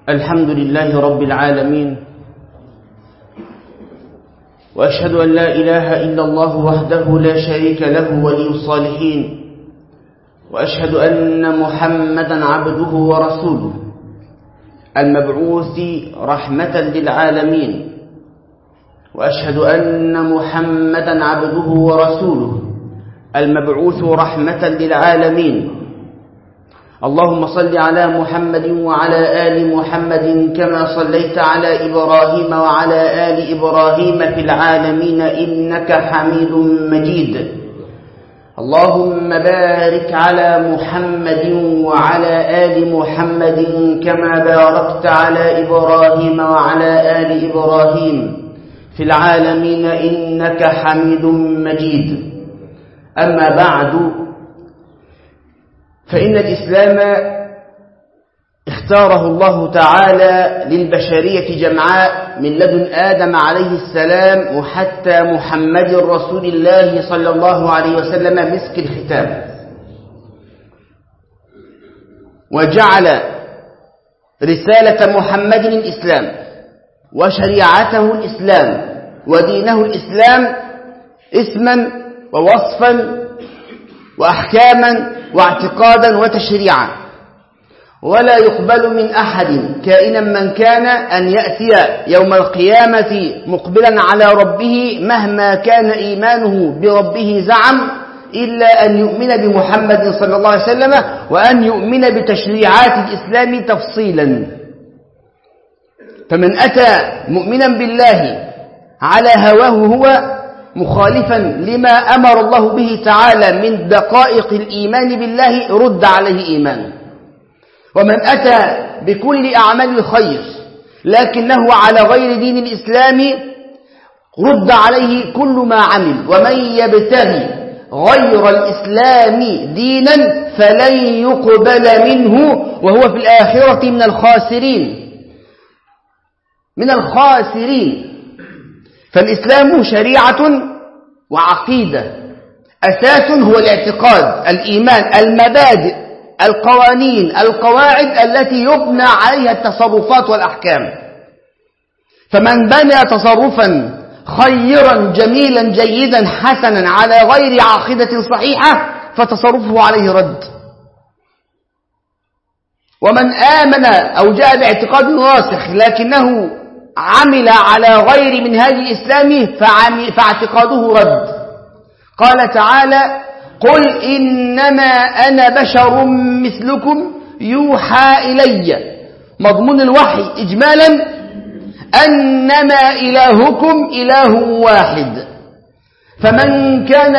الحمد لله رب العالمين، وأشهد أن لا إله إلا الله وحده لا شريك له ولي الصالحين، وأشهد أن محمدا عبده ورسوله المبعوث رحمة للعالمين، وأشهد أن محمدا عبده ورسوله المبعوث رحمة للعالمين. اللهم صل على محمد وعلى آل محمد كما صليت على إبراهيم وعلى آل إبراهيم في العالمين إنك حميد مجيد. اللهم بارك على محمد وعلى آل محمد كما باركت على إبراهيم وعلى آل إبراهيم في العالمين إنك حميد مجيد. أما بعد، فإن الإسلام اختاره الله تعالى للبشرية جمعاء من لدن آدم عليه السلام وحتى محمد رسول الله صلى الله عليه وسلم مسك الختام، وجعل رسالة محمد الإسلام وشريعته الإسلام ودينه الإسلام اسما ووصفا وأحكاما واعتقادا وتشريعا، ولا يقبل من أحد كائنا من كان أن يأتي يوم القيامة مقبلا على ربه مهما كان إيمانه بربه زعم إلا أن يؤمن بمحمد صلى الله عليه وسلم وأن يؤمن بتشريعات الإسلام تفصيلا. فمن أتى مؤمنا بالله على هواه هو مخالفا لما أمر الله به تعالى من دقائق الإيمان بالله رد عليه إيمانه. ومن أتى بكل أعمال الخير لكنه على غير دين الإسلام رد عليه كل ما عمل. ومن يبتغي غير الإسلام دينا فلن يقبل منه وهو في الآخرة من الخاسرين. فالإسلام شريعة وعقيدة، أساس هو الاعتقاد، الإيمان، المبادئ، القوانين، القواعد التي يبنى عليها التصرفات والأحكام. فمن بنى تصرفا خيرا جميلا جيدا حسنا على غير عقيدة صحيحة فتصرفه عليه رد. ومن آمن أو جاء باعتقاد راسخ لكنه عمل على غير منهاج الإسلام فاعتقاده رد. قال تعالى: قل إنما أنا بشر مثلكم يوحى إلي. مضمون الوحي إجمالا أنما إلهكم إله واحد، فمن كان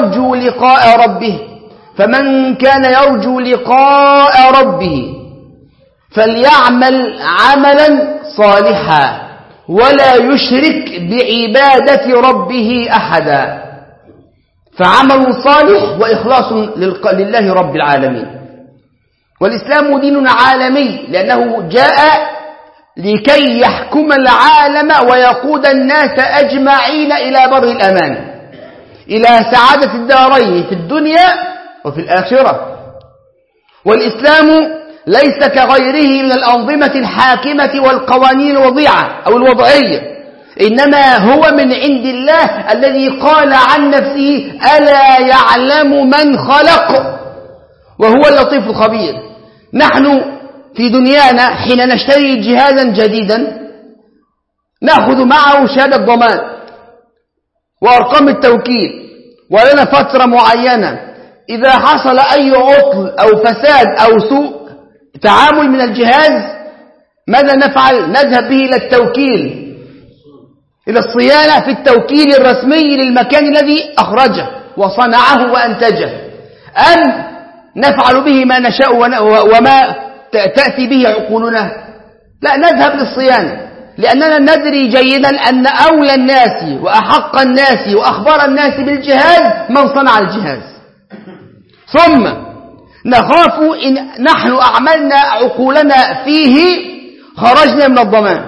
يرجو لقاء ربه فليعمل عملا صالحا ولا يشرك بعبادة ربه أحدا. فعمل صالح وإخلاص لله رب العالمين. والإسلام دين عالمي لأنه جاء لكي يحكم العالم ويقود الناس أجمعين إلى بر الأمان، إلى سعادة الدارين في الدنيا وفي الآخرة. والإسلام ليس كغيره من الأنظمة الحاكمة والقوانين الوضيعة أو الوضعية، إنما هو من عند الله الذي قال عن نفسه: ألا يعلم من خلق وهو اللطيف الخبير. نحن في دنيانا حين نشتري جهازا جديدا نأخذ معه شهادة ضمان وأرقام التوكيل ولنا فترة معينة. إذا حصل أي عطل أو فساد أو سوء تعامل من الجهاز ماذا نفعل؟ نذهب به إلى التوكيل، إلى الصيانة في التوكيل الرسمي للمكان الذي أخرجه وصنعه وأنتجه، أم نفعل به ما نشاء وما تأتي به عقولنا؟ لا، نذهب للصيانة، لأننا ندري جيدا أن أولى الناس وأحق الناس وأخبر الناس بالجهاز من صنع الجهاز. ثم نخاف إن نحن أعملنا عقولنا فيه خرجنا من الضمان.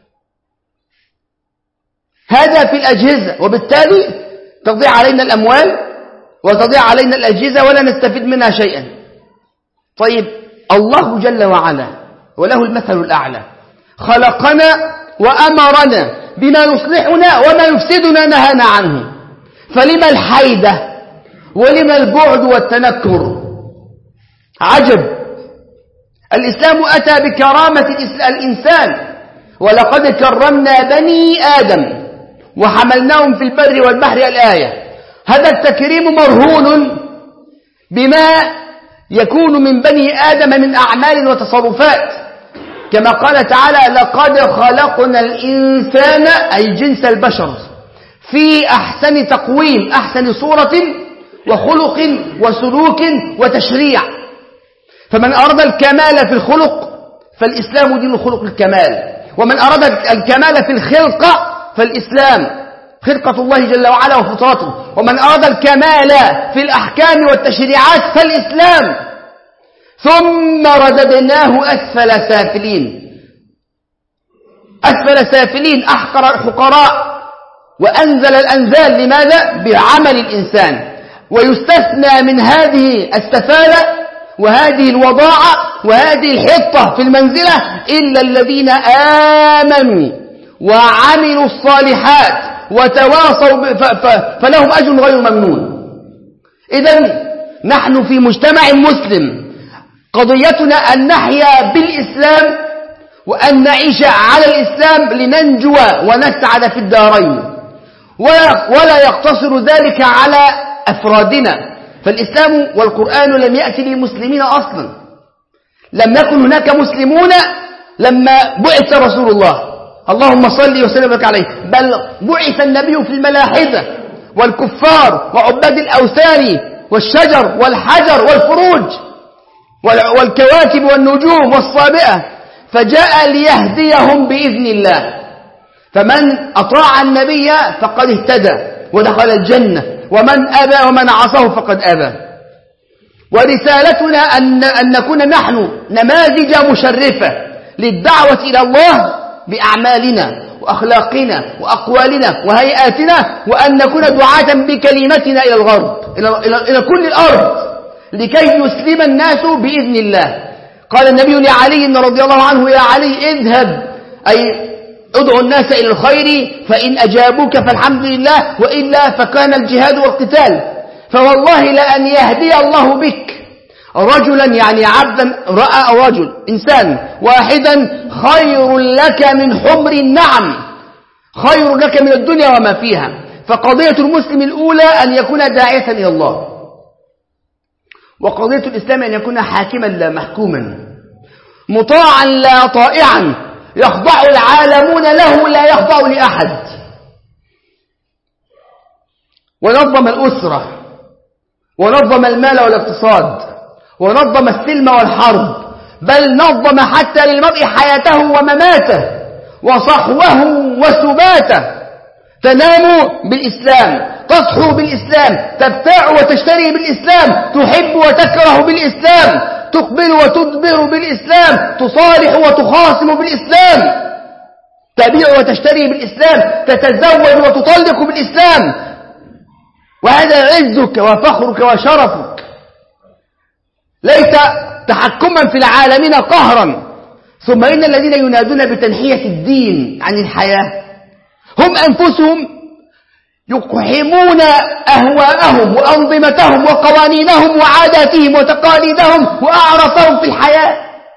هذا في الأجهزة، وبالتالي تضيع علينا الأموال وتضيع علينا الأجهزة ولا نستفيد منها شيئا. طيب، الله جل وعلا وله المثل الأعلى، خلقنا وأمرنا بما يصلحنا وما يفسدنا نهانا عنه، فلما الحيدة ولما البعد والتنكر؟ عجب. الإسلام أتى بكرامة الإنسان، ولقد كرمنا بني آدم وحملناهم في البر والبحر الآية. هذا التكريم مرهون بما يكون من بني آدم من أعمال وتصرفات، كما قال تعالى: لقد خلقنا الإنسان، أي جنس البشر، في أحسن تقويم، أحسن صورة وخلق وسلوك وتشريع. فمن أراد الكمال في الخلق فالإسلام دين الخلق الكمال، ومن أراد الكمال في الخلقة فالإسلام خلقة الله جل وعلا وفطرته، ومن أراد الكمال في الأحكام والتشريعات فالإسلام. ثم رددناه أسفل سافلين، أسفل سافلين، أحقر الحقراء، وأنزل الأنزال. لماذا؟ بعمل الإنسان. ويستثنى من هذه السفالة وهذه الوضاعة وهذه الحطة في المنزلة إلا الذين آمنوا وعملوا الصالحات وتواصوا فلهم أجر غير ممنون. إذن نحن في مجتمع مسلم، قضيتنا أن نحيا بالإسلام وأن نعيش على الإسلام لننجو ونسعد في الدارين، ولا يقتصر ذلك على أفرادنا. فالإسلام والقرآن لم يأتي للمسلمين أصلا، لم يكن هناك مسلمون لما بعث رسول الله، اللهم صل وسلم عليه، بل بعث النبي في الملاحدة والكفار وعباد الأوثان والشجر والحجر والفروج والكواكب والنجوم والصابئة، فجاء ليهديهم بإذن الله. فمن أطاع النبي فقد اهتدى ودخل الجنة، ومن أبى ومن عصاه فقد أبى. ورسالتنا أن نكون نحن نماذج مشرفة للدعوة إلى الله بأعمالنا وأخلاقنا وأقوالنا وهيئاتنا، وأن نكون دعاة بكلمتنا إلى الغرب، إلى كل الأرض، لكي يسلم الناس بإذن الله. قال النبي لعلي رضي الله عنه: يا علي اذهب، أي ادعو الناس إلى الخير، فإن أجابوك فالحمد لله، وإلا فكان الجهاد والقتال. فوالله لأن يهدي الله بك رجلا، يعني عبدا، رأى رجل إنسان واحدا، خير لك من حمر النعم، خير لك من الدنيا وما فيها. فقضية المسلم الأولى أن يكون داعية إلى الله، وقضية الإسلام أن يكون حاكما لا محكوما، مطاعا لا طائعا، يخضع العالمون له لا يخضع لأحد. ونظم الأسرة، ونظم المال والاقتصاد، ونظم السلم والحرب، بل نظم حتى للمرء حياته ومماته وصحوه وسباته. تنام بالإسلام، تصحو بالإسلام، تبتاع وتشتري بالإسلام، تحب وتكره بالإسلام، تقبل وتدبر بالإسلام، تصالح وتخاصم بالإسلام، تبيع وتشتري بالإسلام، تتزوج وتطلق بالإسلام. وهذا عزك وفخرك وشرفك، ليس تحكما في العالمين قهرا. ثم إن الذين ينادون بتنحية الدين عن الحياة هم أنفسهم يقحمون أهواءهم وأنظمتهم وقوانينهم وعاداتهم وتقاليدهم وأعرافهم في الحياة.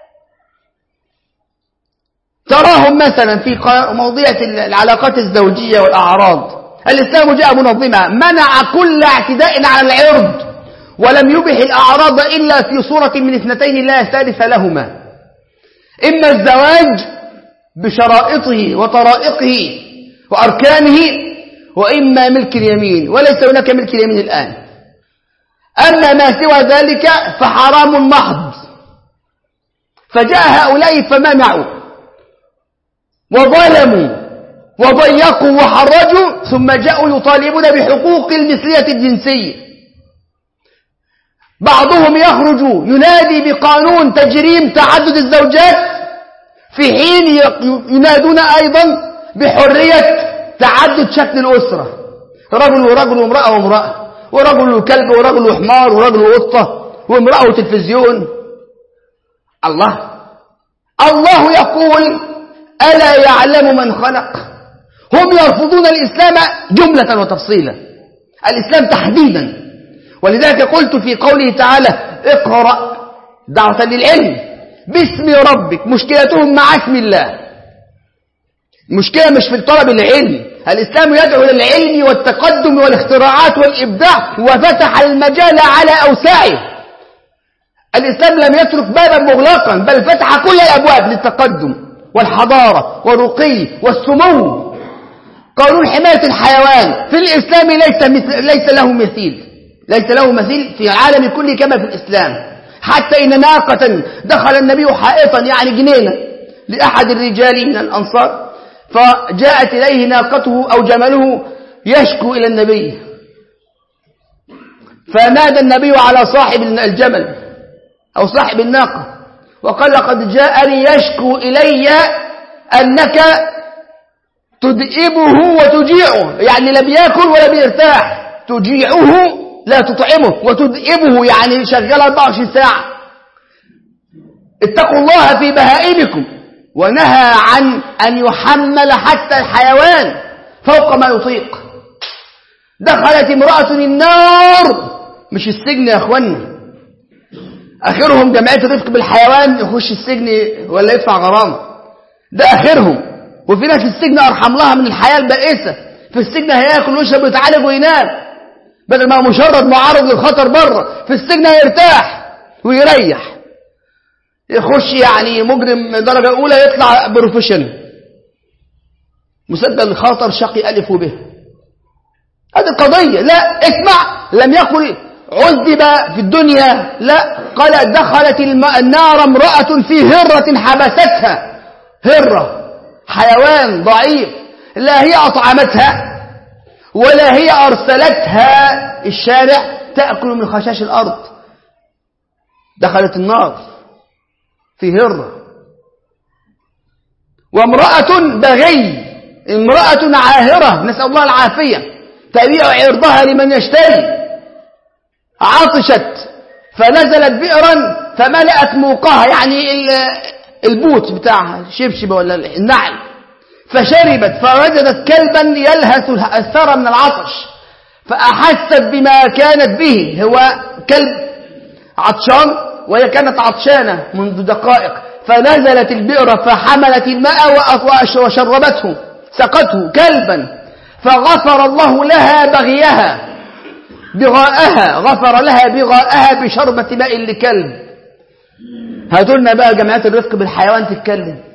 تراهم مثلا في موضوع العلاقات الزوجية والأعراض، الإسلام جاء منظمة، منع كل اعتداء على العرض، ولم يبح الأعراض إلا في صورة من اثنتين لا ثالث لهما: إما الزواج بشرائطه وطرائقه وأركانه، وإما ملك اليمين، وليس هناك ملك اليمين الآن. أما ما سوى ذلك فحرام محض. فجاء هؤلاء فمنعوا وظلموا وضيقوا وحرجوا، ثم جاءوا يطالبون بحقوق المثلية الجنسية. بعضهم يخرج ينادي بقانون تجريم تعدد الزوجات، في حين ينادون أيضا بحرية تعدد شكل الأسرة، رجل ورجل وامرأة وامرأة، ورجل وكلب ورجل وحمار ورجل وقطة وامرأة وتلفزيون. الله الله يقول ألا يعلم من خلق. هم يرفضون الإسلام جملة وتفصيلا، الإسلام تحديدا. ولذلك قلت في قوله تعالى اقرأ دعوة للعلم باسم ربك، مشكلتهم مع اسم الله. المشكلة مش في طلب العلم، الإسلام يدعو للعلم والتقدم والاختراعات والإبداع، وفتح المجال على أوساعه. الإسلام لم يترك بابا مغلقا، بل فتح كل الأبواب للتقدم والحضارة والرقي والسمو. قانون حماية الحيوان في الإسلام ليس له مثيل في العالم كله كما في الإسلام. حتى إن ناقة دخل النبي حائطا يعني جنينة لأحد الرجال من الأنصار، فجاءت إليه ناقته أو جمله يشكو إلى النبي، فنادى النبي على صاحب الجمل أو صاحب الناقة وقال لقد جاءني يشكو إلي أنك تدئبه وتجيعه، يعني لا بياكل ولا بيرتاح، تجيعه لا تطعمه وتدئبه يعني شغال 24 ساعة. اتقوا الله في بهائمكم، ونهى عن أن يحمل حتى الحيوان فوق ما يطيق. دخلت امرأة النار، مش السجن يا أخوانا، آخرهم جمعية الرفق بالحيوان يخش السجن ولا يدفع غرامة، ده آخرهم. وفي ناس السجن أرحم لها من الحياة البائسة، في السجن هياكل ويشرب ويتعالج وينام، بدل ما هو مشرد معرض للخطر بره، في السجن هيرتاح ويريح. يخش يعني مجرم درجة أولى يطلع بروفيشنال مسجل الخطر شقي ألف وبه. هذه القضية. لا اسمع، لم يقل عذب في الدنيا، لا، قال دخلت النار امرأة في هرة حبستها. هرة حيوان ضعيف، لا هي أطعمتها ولا هي أرسلتها الشارع تأكل من خشاش الأرض، دخلت النار في هرة. وامرأة بغي، امرأة عاهرة نسأل الله العافية، تبيع عرضها لمن يشتري، عطشت فنزلت بئرا فملأت موقها يعني البوت بتاعها شبشب ولا النعل، فشربت فوجدت كلبا يلهث الثرى من العطش، فأحست بما كانت به، هو كلب عطشان وهي كانت عطشانة منذ دقائق، فنزلت البئر فحملت الماء وشربته سقته كلبا، فغفر الله لها بغاءها غفر لها بغاءها بشربة ماء لكلب. هاتولنا بقى جمعيات الرفق بالحيوان تتكلم.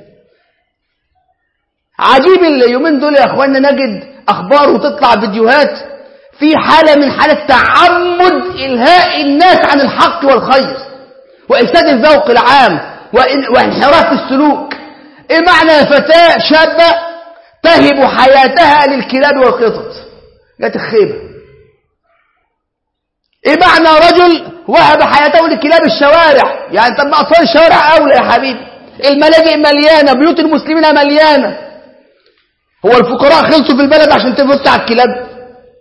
عجيب اليومين دول يا اخوانا نجد اخبار وتطلع فيديوهات في حالة من حالات تعمد إلهاء الناس عن الحق والخير وإفساد الذوق العام وانحراف السلوك. ايه معنى فتاة شابة تهب حياتها للكلاب والقطط؟ جات الخيبة. ايه معنى رجل وهب حياته لكلاب الشوارع؟ يعني طب ما اطفال الشوارع اولى يا حبيبي، الملاجئ مليانة، بيوت المسلمين مليانة، هو الفقراء خلصوا في البلد عشان تفوت على الكلاب؟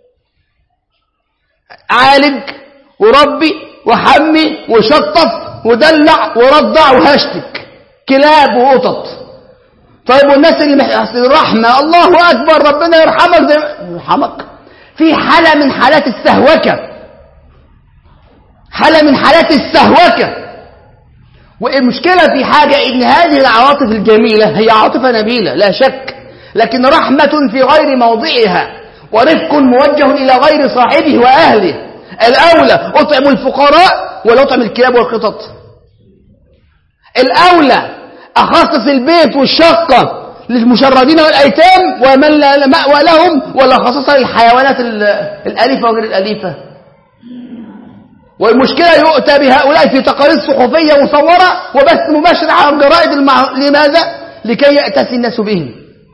عالج وربي وحمي وشطف ودلع ورضع وهشتك كلاب وقطط. طيب والناس اللي الرحمة، الله أكبر، ربنا يرحمك يرحمك. في حالة من حالات السهوكة، حالة من حالات السهوكة. والمشكلة في حاجة إن هذه العواطف الجميلة هي عاطفة نبيلة لا شك، لكن رحمة في غير موضعها ورفق موجه إلى غير صاحبه وأهله. الأولى أطعم الفقراء ولا أطعم الكلاب والقطط؟ الأولى أخصص البيت والشقة للمشردين والأيتام ومن لا مأوى لهم، ولا خصصها للحيوانات الأليفة وغير الأليفة؟ والمشكلة يؤتى بهؤلاء في تقارير صحفية مصورة وبث مباشر على الجرائد لماذا؟ لكي يأتسي الناس بهم،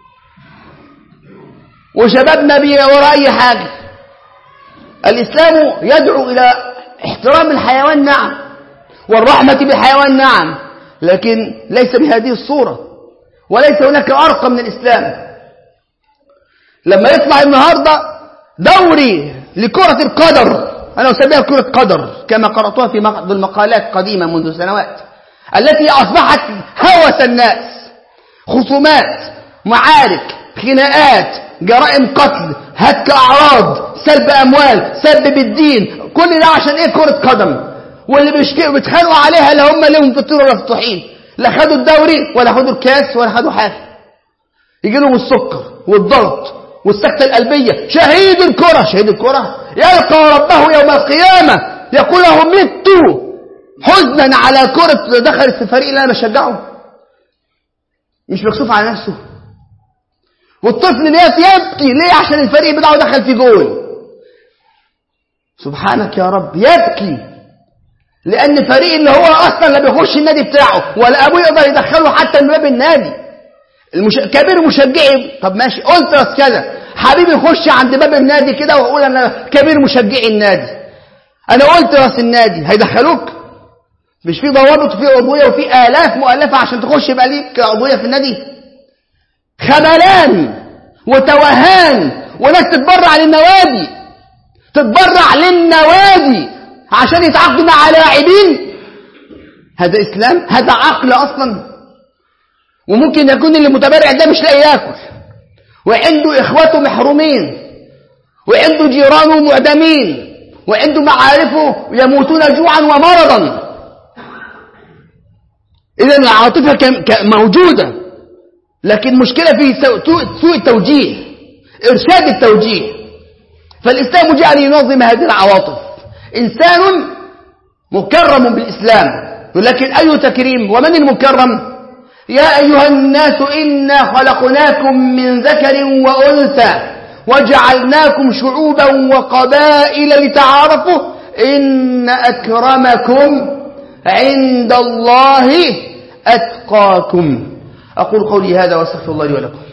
وشبابنا وراء أي حاجة. الإسلام يدعو إلى احترام الحيوان نعم، والرحمة بالحيوان نعم، لكن ليس بهذه الصورة، وليس هناك أرقى من الإسلام. لما يطلع النهاردة دوري لكرة القدر، أنا أسميها كرة قدر كما قرأتها في بعض المقالات قديمة منذ سنوات، التي أصبحت هوس الناس، خصومات، معارك، خناقات، جرائم قتل، هتك أعراض، سلب أموال، سلب بالدين، كل ده عشان إيه؟ كرة قدم. واللي بيتخانقوا عليها لا هم لهم فطور ولا مفتوحين، لا خدوا الدوري ولا خدوا الكاس ولا خدوا حاجة. يجي لهم السكر والضغط والسكتة القلبية. شهيد الكرة، شهيد الكرة يلقى ربه يوم القيامة يقول له مت حزنا على كرة دخلت في الفريق اللي أنا بشجعه. مش مكسوف على نفسه. والطفل يبكي ليه؟ عشان الفريق بتاعه دخل في جول. سبحانك يا رب، يبكي لأن الفريق اللي هو أصلا لا بيخش النادي بتاعه ولا أبوه يقدر يدخله حتى من باب النادي. كبير مشجعي، طب ماشي قلت بس كذا حبيبي يخش عند باب النادي كده وأقول أنا كبير مشجعي النادي، أنا قلت راس النادي، هيدخلوك؟ مش في ضوابط وفي عضوية وفي آلاف مؤلفة عشان تخش يبقى ليك عضوية في النادي؟ خملان وتوهان، وناس تتبرع للنوادي، تتبرع للنوادي عشان يتعاقدوا مع لاعبين. هذا إسلام؟ هذا عقل أصلا؟ وممكن يكون اللي متبرع ده مش لاقي ياكل، وعنده إخواته محرومين، وعنده جيرانه معدمين، وعنده معارفه يموتون جوعا ومرضا. إذن العاطفة موجودة، لكن مشكلة في سوء التوجيه، إرشاد التوجيه. فالإسلام جاء لينظم هذه العواطف. إنسان مكرم بالإسلام، ولكن أي تكريم؟ ومن المكرم؟ يا أيها الناس إنا خلقناكم من ذكر وأنثى وجعلناكم شعوبا وقبائل لتعارفوا إن أكرمكم عند الله أتقاكم. أقول قولي هذا وأستغفر الله لي ولكم.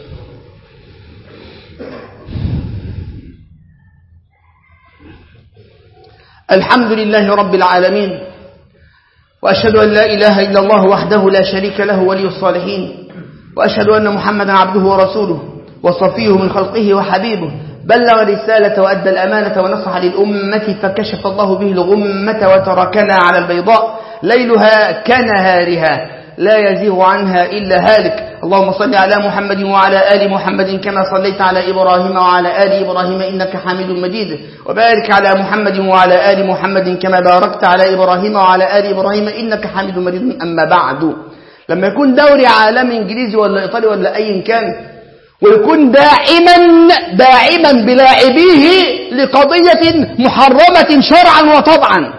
الحمد لله رب العالمين، وأشهد أن لا إله إلا الله وحده لا شريك له ولي الصالحين، وأشهد أن محمدا عبده ورسوله وصفيه من خلقه وحبيبه، بلغ الرسالة وأدى الأمانة ونصح للأمة فكشف الله به الغمة وتركنا على البيضاء ليلها كنهارها لا يزيغ عنها إلا هالك. اللهم صل على محمد وعلى آل محمد كما صليت على إبراهيم وعلى آل إبراهيم إنك حميد مجيد، وبارك على محمد وعلى آل محمد كما باركت على إبراهيم وعلى آل إبراهيم إنك حميد مجيد. أما بعد، لما يكون دوري عالمي إنجليزي ولا إيطالي ولا أي كان، ويكون داعما بلاعبيه لقضية محرمة شرعا وطبعا،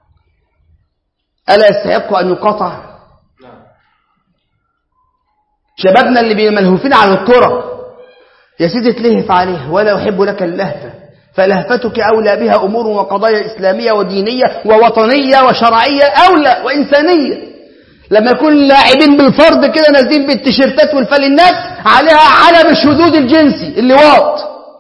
ألا يستحق أن يقاطع؟ شبابنا اللي ملهوفين على الكرة، يا سيدي تلهف عليه، ولا يحب لك اللهفة، فلهفتك أولى بها أمور وقضايا إسلامية ودينية ووطنية وشرعية أولى وإنسانية. لما يكون لاعبين بالفرد كده نازلين بالتيشيرتات والفانلات عليها علم الشذوذ الجنسي اللواط،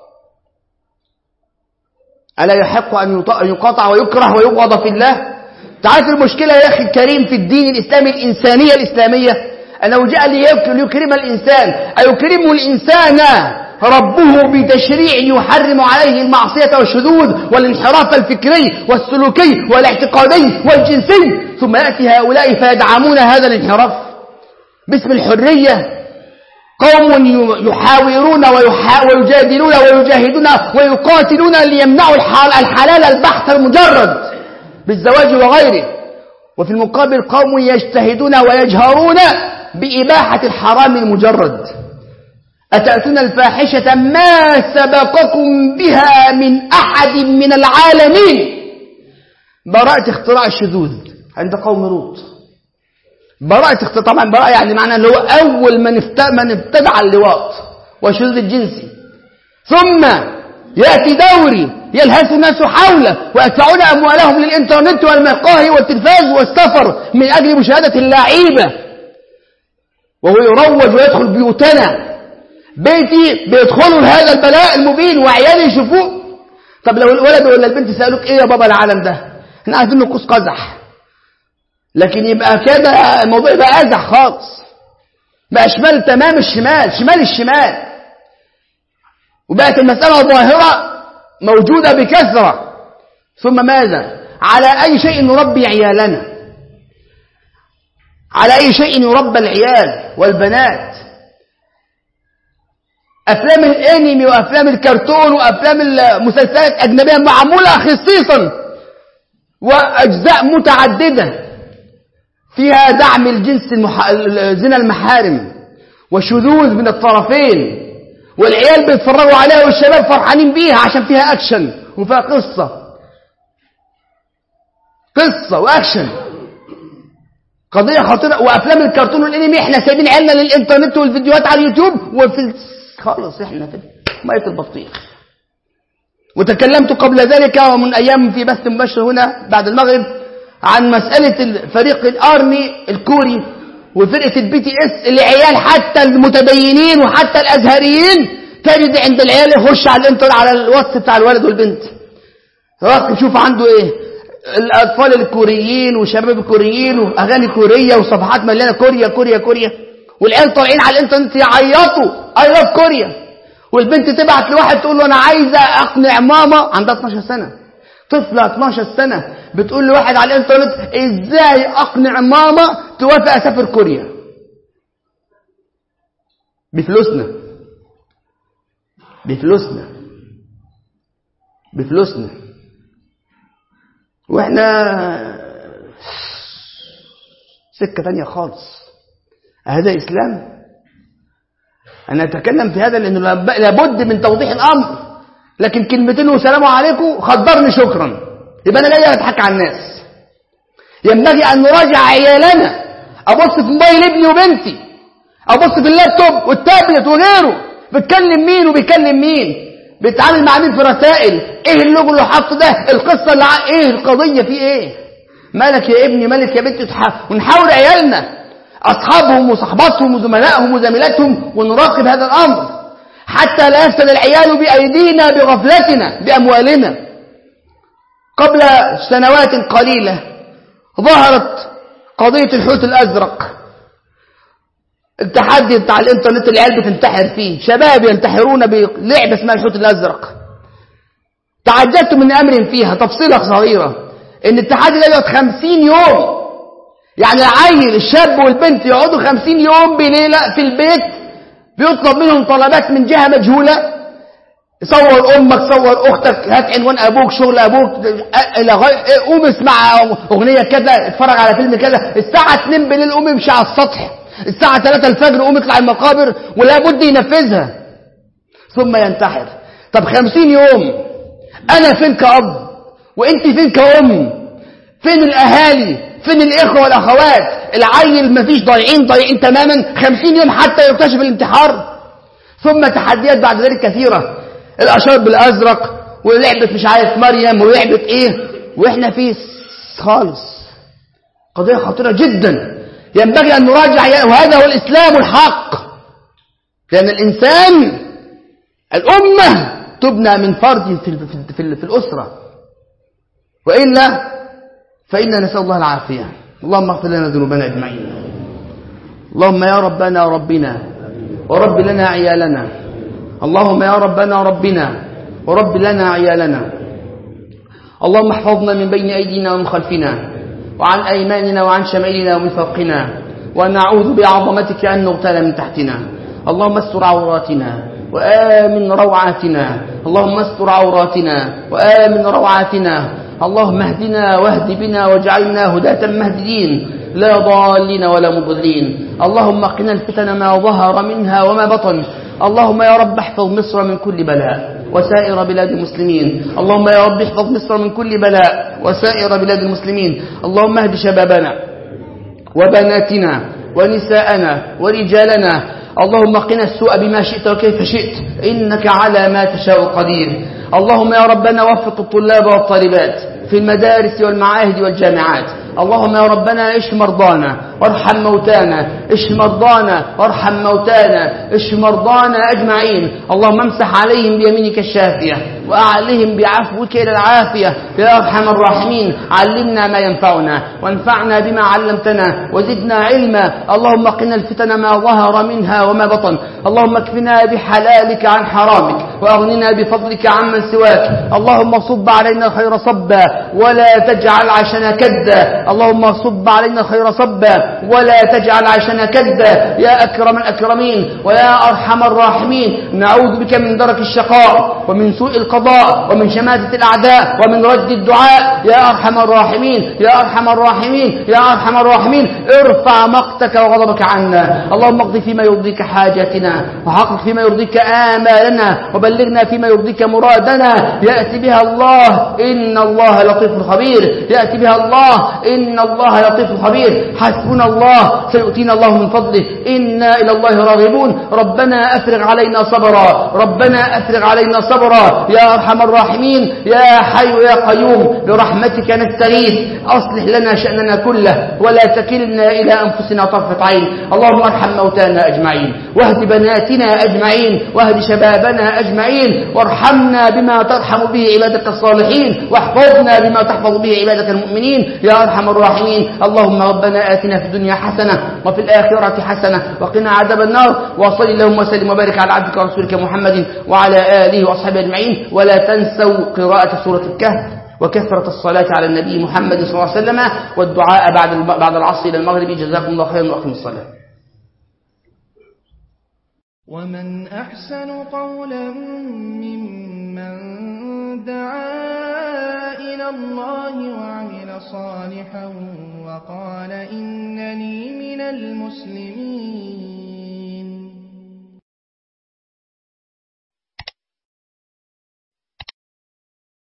ألا يحق أن يقاطع ويكره ويبغض في الله؟ تعرف المشكلة يا أخي الكريم في الدين الإسلامي الإنسانية الإسلامية أنه جاء ليكرم الإنسان، أيكرم الإنسان ربه بتشريع يحرم عليه المعصية والشذوذ والانحراف الفكري والسلوكي والاعتقادي والجنسي، ثم يأتي هؤلاء فيدعمون هذا الانحراف باسم الحرية. قوم يحاورون ويجادلون ويجاهدون ويقاتلون ليمنعوا الحلال البحث المجرد بالزواج وغيره، وفي المقابل قوم يجتهدون ويجهرون بإباحة الحرام المجرد. أتأتون الفاحشة ما سبقكم بها من أحد من العالمين. براءة اختراع الشذوذ عند قوم لوط، براءة اختراع، طبعا براءة يعني معناه اللي هو أول من ابتدع اللواط والشذوذ الجنسي، ثم يأتي دوري يلهث الناس حوله ويدفعون أموالهم للإنترنت والمقاهي والتلفاز والسفر من أجل مشاهدة اللعيبة، وهو يروج ويدخل بيوتنا. بيتي بيدخلوا لهذا البلاء المبين وعيالي يشوفوه. طب لو الولد ولا البنت سألوك ايه يا بابا العالم ده؟ احنا عايزين نقص قزح، لكن يبقى كده الموضوع يبقى ازح خالص، بقى شمال تمام الشمال، وبقت المسألة ظاهرة موجودة بكثرة. ثم ماذا؟ على أي شيء نربي عيالنا؟ على أي شيء يربى العيال والبنات. أفلام الأنمي وأفلام الكرتون وأفلام المسلسلات الأجنبية معمولة خصيصا وأجزاء متعددة فيها دعم الجنس زنا المحارم وشذوذ من الطرفين، والعيال بيتفرجوا عليها والشباب فرحانين بيها عشان فيها أكشن وفيها قصة وأكشن، قضية خطيرة. وأفلام الكرتون والأنمي احنا سايبين عيالنا للإنترنت والفيديوهات على اليوتيوب خالص احنا في مية البطيخ. وتكلمت قبل ذلك ومن أيام في بث مباشر هنا بعد المغرب عن مسألة فريق الآرمي الكوري وفرقة البي تي اس، العيال حتى المتدينين وحتى الأزهريين تجد عند العيال يخش على الانترنت على الواتس بتاع الولد والبنت شوف عنده ايه، الأطفال الكوريين وشباب الكوريين وأغاني كورية وصفحات مليانة كوريا كوريا كوريا، والعيال طالعين على الانترنت يعيطوا I love كوريا، والبنت تبعت لواحد تقول له أنا عايزة أقنع ماما، عندها 12 سنة، طفلة 12 سنة بتقول لواحد على الانترنت ازاي أقنع ماما توافق أسافر كوريا بفلوسنا واحنا سكة تانية خالص. هذا إسلام؟ أنا أتكلم في هذا لأنه لابد من توضيح الأمر، لكن كلمتين وسلام عليكم خدرني شكرا يبقى أنا جاي أضحك على الناس. ينبغي أن نراجع عيالنا. أبص في موبايل ابني وبنتي، أبص في اللابتوب والتابلت وغيره، بتكلم مين وبيكلم مين، بيتعامل مع مين في رسائل، ايه اللوجو اللي حاطه ده، القصة اللي ايه القضية في ايه، مالك يا ابني مالك يا بنتي، ونحاول عيالنا اصحابهم وصحباتهم وزملائهم وزميلاتهم ونراقب هذا الامر حتى لا يفسد العيال بايدينا بغفلتنا باموالنا. قبل سنوات قليلة ظهرت قضية الحوت الازرق، التحدي بتاع الانترنت العيال بتنتحر فيه، شباب ينتحرون بلعبة اسمها الحوت الازرق. تعجبت من امر فيها تفصيلة صغيرة، ان التحدي ده يقعد 50 يوم، يعني العيل الشاب والبنت يقعدوا 50 يوم بليلة في البيت، بيطلب منهم طلبات من جهة مجهولة، صور امك صور اختك هات عنوان ابوك شغل ابوك قوم اسمع اغنية كذا اتفرج على فيلم كذا، الساعة 2 بالليل قوم امشي على السطح، الساعة 3 الفجر قوم اطلع المقابر، ولا بد ينفذها ثم ينتحر. طب 50 يوم انا فين كأب وانت فين كأم، فين الاهالي فين الاخوة والاخوات، العيل مفيش ضايعين تماما 50 يوم حتى يكتشف الانتحار. ثم تحديات بعد ذلك كثيرة، الاشار بالازرق ولعبة مش عارف مريم ولعبة ايه، واحنا فيه خالص. قضية خطيرة جدا ينبغي أن نراجع، وهذا هو الإسلام الحق، لأن الإنسان الأمة تبنى من فرد في الأسرة، وإلا فإنا نسأل الله العافية. اللهم اغفر لنا ذنوبنا أجمعين. اللهم يا ربنا وربنا ورب لنا عيالنا، اللهم يا ربنا وربنا ورب لنا عيالنا. اللهم احفظنا من بين أيدينا ومن خلفنا وعن أيماننا وعن شمائلنا ومن فوقنا، ونعوذ بعظمتك أن نغتال من تحتنا. اللهم استر عوراتنا وآمن روعاتنا، اللهم استر عوراتنا وآمن روعاتنا. اللهم اهدنا واهد بنا واجعلنا هداة مهديين لا ضالين ولا مضلين. اللهم قنا الفتن ما ظهر منها وما بطن. اللهم يا رب احفظ مصر من كل بلاء وسائر بلاد المسلمين. اللهم يا رب احفظ مصر من كل بلاء وسائر بلاد المسلمين. اللهم اهد شبابنا وبناتنا ونساءنا ورجالنا. اللهم قنا السوء بما شئت وكيف شئت، إنك على ما تشاء قدير. اللهم يا ربنا وفق الطلاب والطالبات في المدارس والمعاهد والجامعات. اللهم يا ربنا اشف مرضانا وارحم موتانا، اشف مرضانا وارحم موتانا، اشف مرضانا أجمعين. اللهم امسح عليهم بيمينك الشافية وأعلهم بعفوك إلى العافية يا أرحم الراحمين. علمنا ما ينفعنا وانفعنا بما علمتنا وزدنا علما. اللهم قنا الفتن ما ظهر منها وما بطن. اللهم اكفنا بحلالك عن حرامك وأغننا بفضلك عمن سواك. اللهم صب علينا الخير صبا ولا تجعل عشنا كدا. اللهم صب علينا الخير صبا ولا تجعل عيشنا كدا يا أكرم الأكرمين ويا أرحم الراحمين. نعوذ بك من درك الشقاء ومن سوء القضاء ومن شماتة الأعداء ومن رد الدعاء يا أرحم الراحمين يا أرحم الراحمين يا أرحم الراحمين. ارفع مقتك وغضبك عنا. اللهم اقض فيما يرضيك حاجاتنا وحقق فيما يرضيك آمالنا وبلغنا فيما يرضيك مرادنا. يأتي بها الله إن الله لطيف خبير. يأتي بها الله إن الله لطيف خبير. حسبنا الله سيؤتينا الله من فضله إنا إلى الله راغبون. ربنا أفرغ علينا صبرا ربنا أفرغ علينا صبرا يا أرحم الراحمين يا حي يا قيوم برحمتك نستغيث. أصلح لنا شأننا كله ولا تكلنا إلى أنفسنا طرفة عين. اللهم ارحم موتانا أجمعين واهد بناتنا أجمعين واهد شبابنا أجمعين وارحمنا بما ترحم به عبادك الصالحين واحفظنا بما تحفظ به عبادك المؤمنين يا أرحم الراحمين. اللهم ربنا آتنا في الدنيا حسنة وفي الآخرة حسنة وقنا عذاب النار. وصل اللهم وسلم وبارك على عبدك ورسولك محمد وعلى آله وأصحابه أجمعين. ولا تنسوا قراءة سورة الكهف وكثرة الصلاة على النبي محمد صلى الله عليه وسلم والدعاء بعد العصر إلى المغرب. جزاكم الله خيرا وأقم الصلاة. ومن أحسن قولا ممن دعا إلى الله وعمل صالحا وقال إنني من المسلمين.